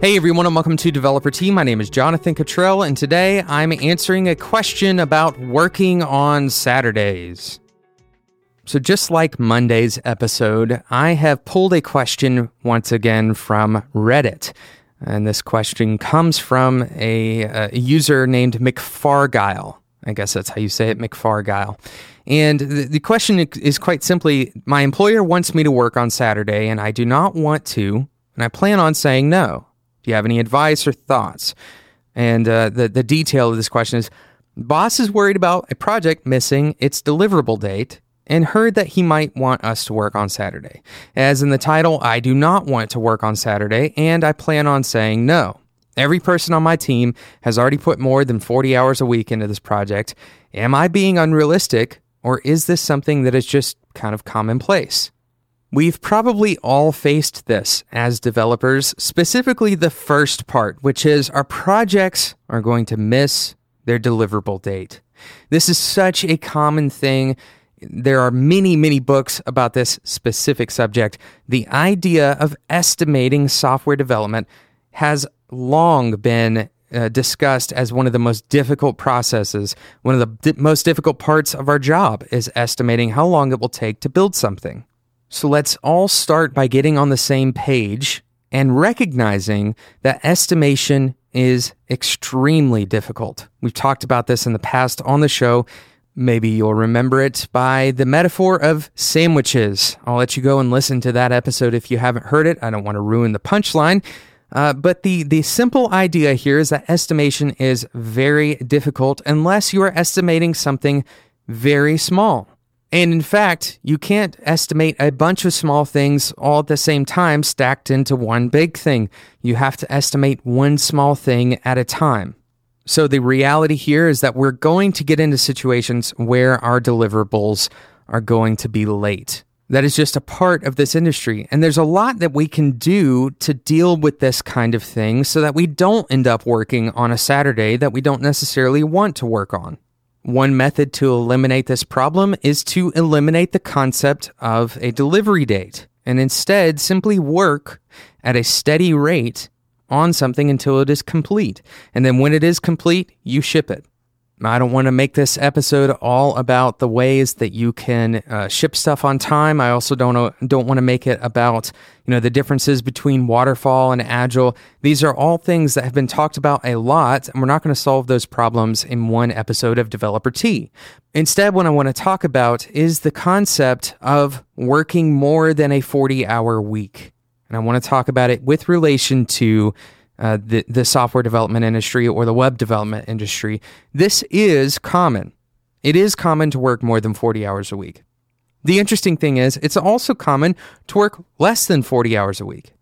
Hey everyone, and welcome to Developer Tea. My name is Jonathan Cottrell, and today I'm answering a question about working on Saturdays. So just like Monday's episode, I have pulled a question once again from Reddit. And this question comes from a user named McFargyle. I guess that's how you say it, McFargyle. And the question is quite simply, my employer wants me to work on Saturday, and I do not want to, and I plan on saying no. Do you have any advice or thoughts? And the detail of this question is, boss is worried about a project missing its deliverable date and heard that he might want us to work on Saturday. As in the title, I do not want to work on Saturday, and I plan on saying no. Every person on my team has already put more than 40 hours a week into this project. Am I being unrealistic, or is this something that is just kind of commonplace? We've probably all faced this as developers, specifically the first part, which is our projects are going to miss their deliverable date. This is such a common thing. There are many, many books about this specific subject. The idea of estimating software development has long been discussed as one of the most difficult processes. One of the most difficult parts of our job is estimating how long it will take to build something. So let's all start by getting on the same page and recognizing that estimation is extremely difficult. We've talked about this in the past on the show. Maybe you'll remember it by the metaphor of sandwiches. I'll let you go and listen to that episode if you haven't heard it. I don't want to ruin the punchline. But the simple idea here is that estimation is very difficult unless you are estimating something very small. And in fact, you can't estimate a bunch of small things all at the same time stacked into one big thing. You have to estimate one small thing at a time. So the reality here is that we're going to get into situations where our deliverables are going to be late. That is just a part of this industry. And there's a lot that we can do to deal with this kind of thing so that we don't end up working on a Saturday that we don't necessarily want to work on. One method to eliminate this problem is to eliminate the concept of a delivery date and instead simply work at a steady rate on something until it is complete. And then when it is complete, you ship it. I don't want to make this episode all about the ways that you can ship stuff on time. I also don't want to make it about, the differences between waterfall and agile. These are all things that have been talked about a lot, and we're not going to solve those problems in one episode of Developer Tea. Instead, what I want to talk about is the concept of working more than a 40-hour week. And I want to talk about it with relation to the software development industry or the web development industry. This is common. It is common to work more than 40 hours a week. The interesting thing is, it's also common to work less than 40 hours a week.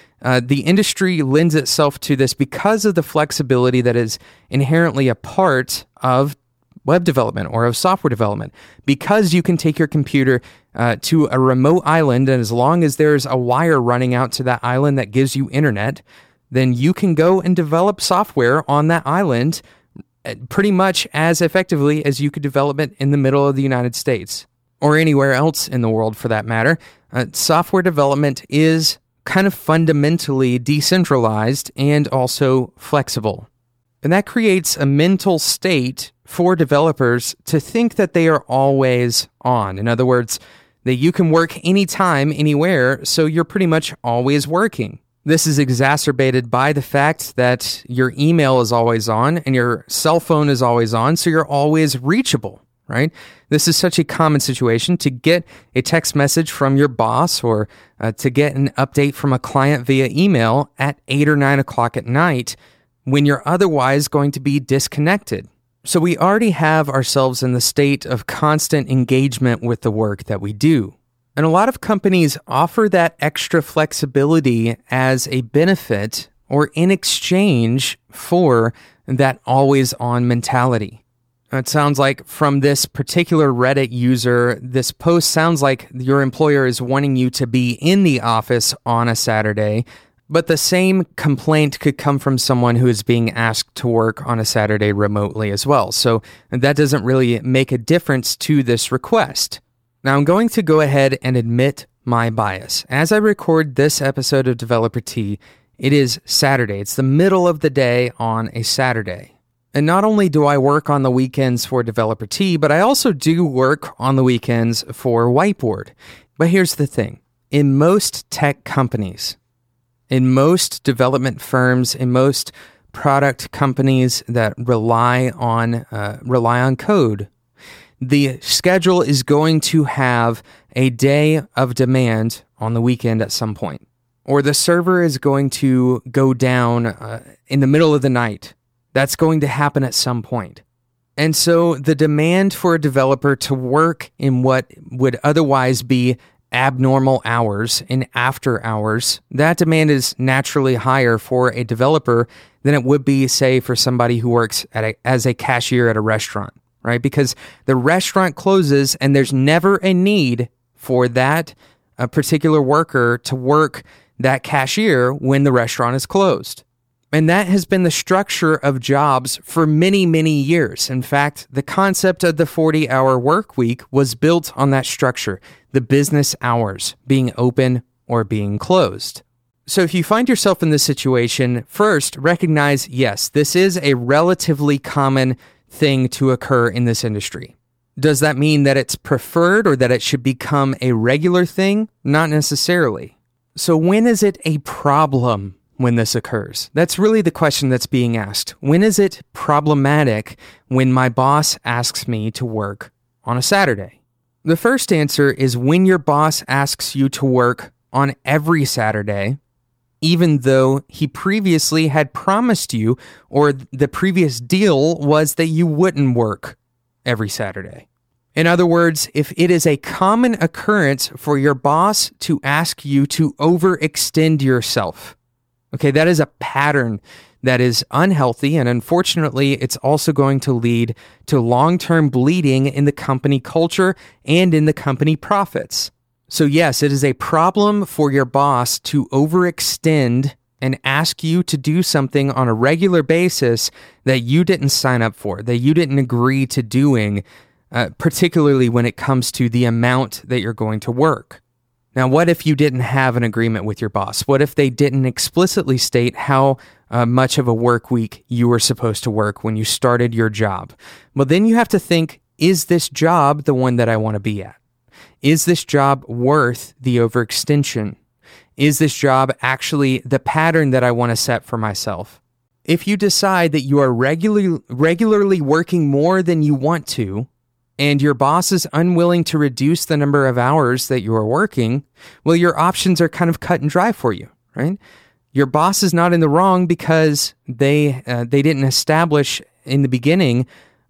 The industry lends itself to this because of the flexibility that is inherently a part of web development or of software development. Because you can take your computer to a remote island, and as long as there's a wire running out to that island that gives you internet, then you can go and develop software on that island pretty much as effectively as you could develop it in the middle of the United States or anywhere else in the world for that matter. Software development is kind of fundamentally decentralized and also flexible. And that creates a mental state for developers to think that they are always on. In other words, that you can work anytime, anywhere, so you're pretty much always working. This is exacerbated by the fact that your email is always on and your cell phone is always on, so you're always reachable, right? This is such a common situation to get a text message from your boss or to get an update from a client via email at 8 or 9 o'clock at night when you're otherwise going to be disconnected. So we already have ourselves in the state of constant engagement with the work that we do. And a lot of companies offer that extra flexibility as a benefit or in exchange for that always-on mentality. It sounds like from this particular Reddit user, this post sounds like your employer is wanting you to be in the office on a Saturday, but the same complaint could come from someone who is being asked to work on a Saturday remotely as well. So that doesn't really make a difference to this request. Now, I'm going to go ahead and admit my bias. As I record this episode of Developer Tea, It is Saturday. It's the middle of the day on a Saturday. And not only do I work on the weekends for Developer T, but I also do work on the weekends for Whiteboard. But here's the thing. In most tech companies, in most development firms, in most product companies that rely on code, the schedule is going to have a day of demand on the weekend at some point. Or the server is going to go down in the middle of the night. That's going to happen at some point. And so the demand for a developer to work in what would otherwise be abnormal hours, in after hours, that demand is naturally higher for a developer than it would be, say, for somebody who works as a cashier at a restaurant, right? Because the restaurant closes and there's never a need for that particular worker to work that cashier when the restaurant is closed. And that has been the structure of jobs for many, many years. In fact, the concept of the 40-hour work week was built on that structure, the business hours being open or being closed. So if you find yourself in this situation, first, recognize, yes, this is a relatively common thing to occur in this industry. Does that mean that it's preferred or that it should become a regular thing? Not necessarily. So when is it a problem when this occurs? That's really the question that's being asked. When is it problematic when my boss asks me to work on a Saturday? The first answer is when your boss asks you to work on every Saturday, even though he previously had promised you, or the previous deal was that you wouldn't work every Saturday. In other words, if it is a common occurrence for your boss to ask you to overextend yourself, okay, that is a pattern that is unhealthy, and unfortunately, it's also going to lead to long-term bleeding in the company culture and in the company profits. So yes, it is a problem for your boss to overextend and ask you to do something on a regular basis that you didn't sign up for, that you didn't agree to doing, particularly when it comes to the amount that you're going to work. Now, what if you didn't have an agreement with your boss? What if they didn't explicitly state how much of a work week you were supposed to work when you started your job? Well, then you have to think, is this job the one that I want to be at? Is this job worth the overextension? Is this job actually the pattern that I want to set for myself? If you decide that you are regularly working more than you want to, and your boss is unwilling to reduce the number of hours that you are working, well, your options are kind of cut and dry for you, right? Your boss is not in the wrong because they didn't establish in the beginning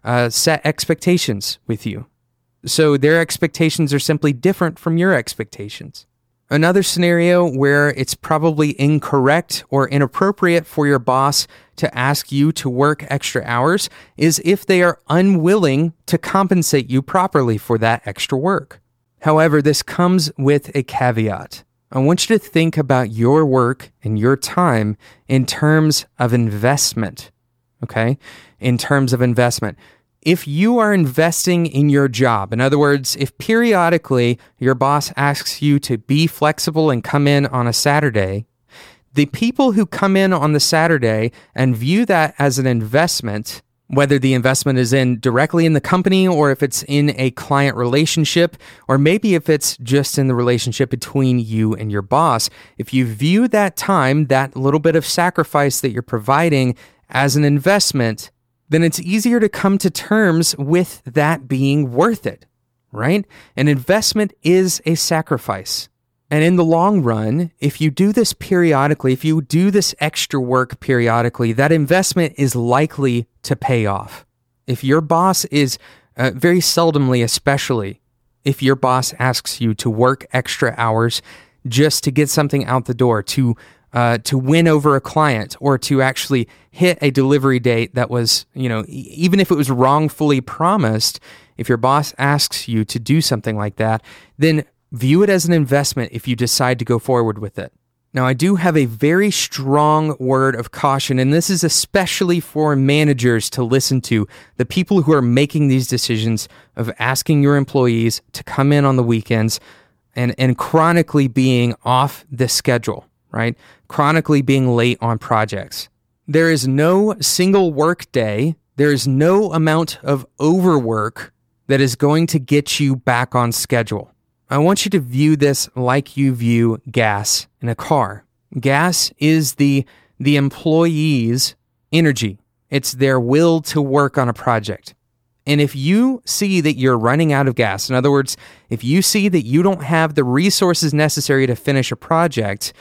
set expectations with you. So their expectations are simply different from your expectations. Another scenario where it's probably incorrect or inappropriate for your boss to ask you to work extra hours is if they are unwilling to compensate you properly for that extra work. However, this comes with a caveat. I want you to think about your work and your time in terms of investment, okay? In terms of investment. If you are investing in your job, in other words, if periodically your boss asks you to be flexible and come in on a Saturday, the people who come in on the Saturday and view that as an investment, whether the investment is directly in the company or if it's in a client relationship, or maybe if it's just in the relationship between you and your boss, if you view that time, that little bit of sacrifice that you're providing as an investment, then it's easier to come to terms with that being worth it, right? An investment is a sacrifice. And in the long run, if you do this periodically, if you do this extra work periodically, that investment is likely to pay off. If your boss is, very seldomly especially, if your boss asks you to work extra hours just to get something out the door, to win over a client, or to actually hit a delivery date that was, even if it was wrongfully promised, if your boss asks you to do something like that, then view it as an investment if you decide to go forward with it. Now, I do have a very strong word of caution, and this is especially for managers to listen to, the people who are making these decisions of asking your employees to come in on the weekends and chronically being off the schedule. right? Chronically being late on projects. There is no single work day, there is no amount of overwork that is going to get you back on schedule. I want you to view this like you view gas in a car. Gas is the employee's energy. It's their will to work on a project. And if you see that you're running out of gas, in other words, if you see that you don't have the resources necessary to finish a project,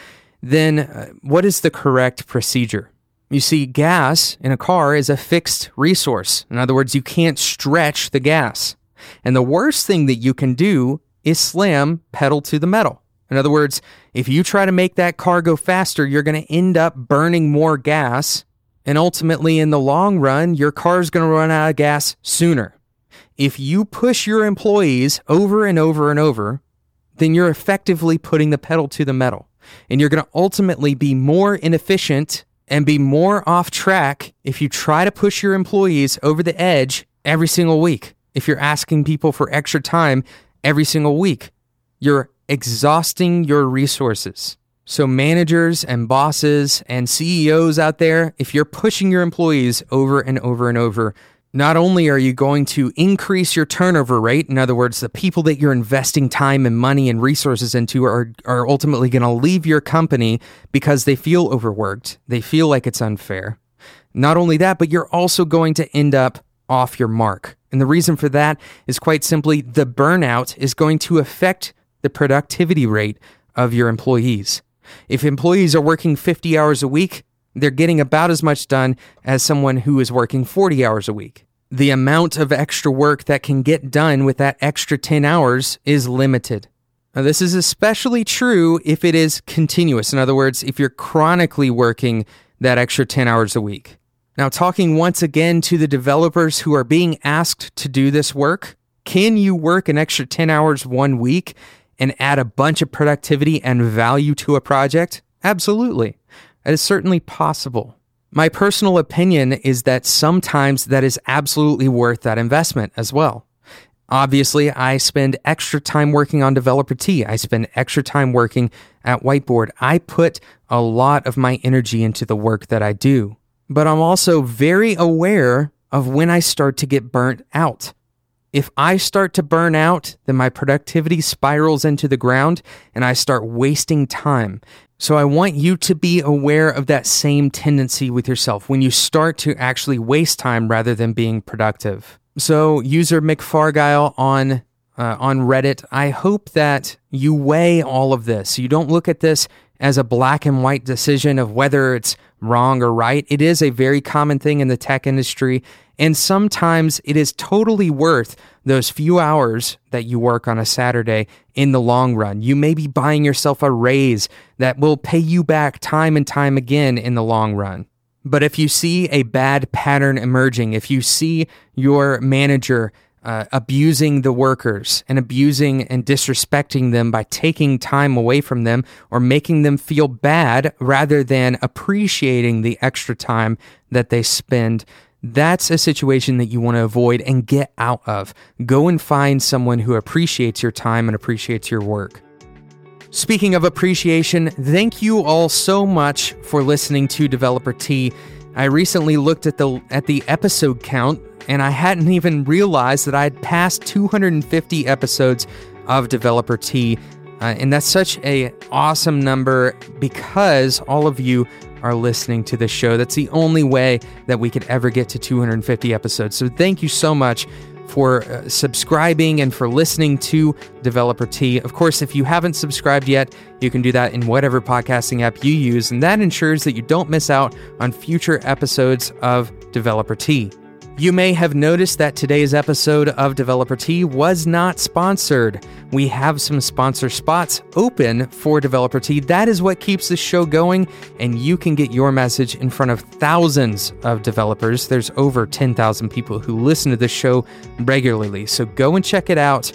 then what is the correct procedure? You see, gas in a car is a fixed resource. In other words, you can't stretch the gas. And the worst thing that you can do is slam pedal to the metal. In other words, if you try to make that car go faster, you're going to end up burning more gas. And ultimately, in the long run, your car is going to run out of gas sooner. If you push your employees over and over and over, then you're effectively putting the pedal to the metal. And you're going to ultimately be more inefficient and be more off track if you try to push your employees over the edge every single week. If you're asking people for extra time every single week, you're exhausting your resources. So managers and bosses and CEOs out there, if you're pushing your employees over and over and over, not only are you going to increase your turnover rate, in other words, the people that you're investing time and money and resources into are ultimately going to leave your company because they feel overworked. They feel like it's unfair. Not only that, but you're also going to end up off your mark. And the reason for that is quite simply the burnout is going to affect the productivity rate of your employees. If employees are working 50 hours a week, they're getting about as much done as someone who is working 40 hours a week. The amount of extra work that can get done with that extra 10 hours is limited. Now, this is especially true if it is continuous. In other words, if you're chronically working that extra 10 hours a week. Now, talking once again to the developers who are being asked to do this work, can you work an extra 10 hours one week and add a bunch of productivity and value to a project? Absolutely. That is certainly possible. My personal opinion is that sometimes that is absolutely worth that investment as well. Obviously, I spend extra time working on Developer T. I spend extra time working at Whiteboard. I put a lot of my energy into the work that I do. But I'm also very aware of when I start to get burnt out. If I start to burn out, then my productivity spirals into the ground and I start wasting time. So I want you to be aware of that same tendency with yourself when you start to actually waste time rather than being productive. So user McFargyle on Reddit, I hope that you weigh all of this. You don't look at this as a black and white decision of whether it's wrong or right. It is a very common thing in the tech industry, and sometimes it is totally worth those few hours that you work on a Saturday in the long run. You may be buying yourself a raise that will pay you back time and time again in the long run. But if you see a bad pattern emerging, if you see your manager abusing the workers and abusing and disrespecting them by taking time away from them or making them feel bad rather than appreciating the extra time that they spend, that's a situation that you want to avoid and get out of. Go and find someone who appreciates your time and appreciates your work. Speaking of appreciation, thank you all so much for listening to Developer T. I recently looked at the episode count, and I hadn't even realized that I'd passed 250 episodes of Developer T. And that's such an awesome number because all of you are listening to this show. That's the only way that we could ever get to 250 episodes. So thank you so much for subscribing and for listening to Developer T. Of course, if you haven't subscribed yet, you can do that in whatever podcasting app you use, and that ensures that you don't miss out on future episodes of Developer T. You may have noticed that today's episode of Developer T was not sponsored. We have some sponsor spots open for Developer T. That is what keeps the show going, and you can get your message in front of thousands of developers. There's over 10,000 people who listen to this show regularly, so go and check it out,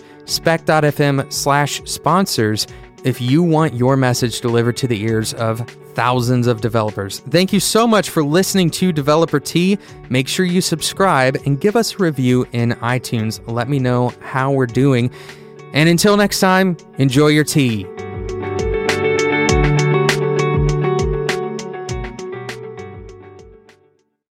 spec.fm/sponsors, if you want your message delivered to the ears of thousands of developers. Thank you so much for listening to Developer T. Make sure you subscribe and give us a review in iTunes. Let me know how we're doing. And until next time, enjoy your tea.